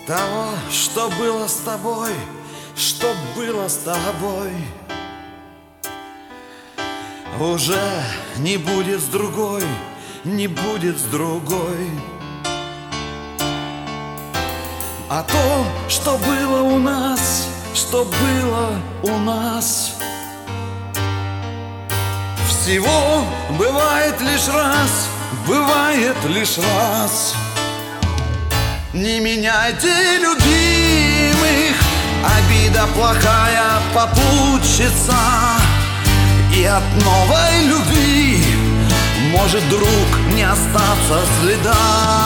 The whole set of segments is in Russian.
того, что было с тобой, что было с тобой, уже не будет с другой, не будет с другой. А то, что было у нас, что было у нас, всего бывает лишь раз, бывает лишь раз. Не меняйте любимых, обида плохая попутчица, и от новой любви может, друг, не остаться следа.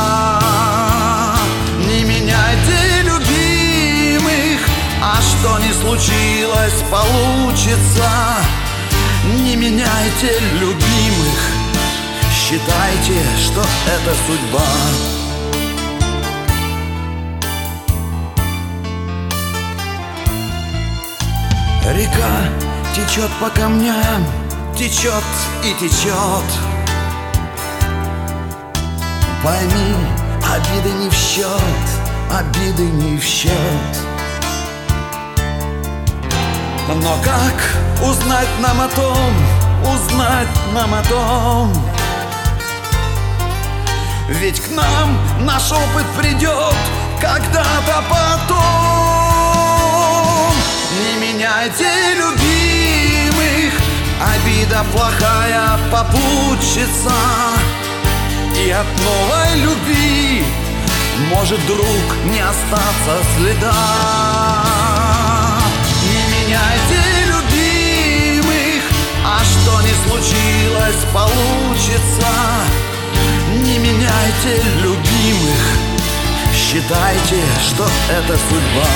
Не меняйте любимых, а что не случилось, получится. Не меняйте любимых, считайте, что это судьба. Река течет по камням, течет и течет. Пойми, обиды не в счет, обиды не в счет. Но как узнать нам о том, узнать нам о том? Ведь к нам наш опыт придет когда-то потом. Не меняйте любимых, обида плохая попутчица, и от новой любви может, друг, не остаться следа. Не меняйте любимых, а что не случилось, получится. Не меняйте любимых, считайте, что это судьба.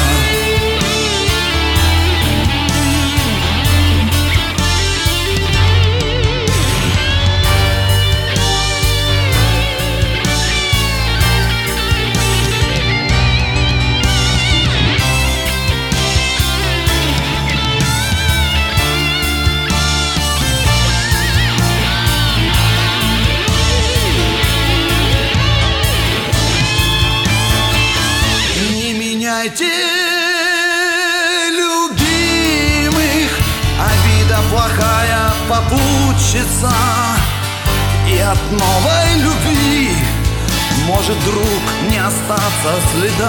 Меняйте любимых, обида плохая попутчица, и от новой любви может, друг, не остаться следа.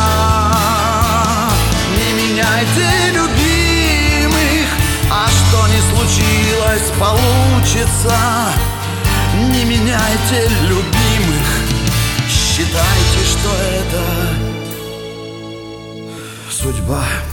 Не меняйте любимых, а что не случилось, получится. Не меняйте любимых, считайте, что это судьба.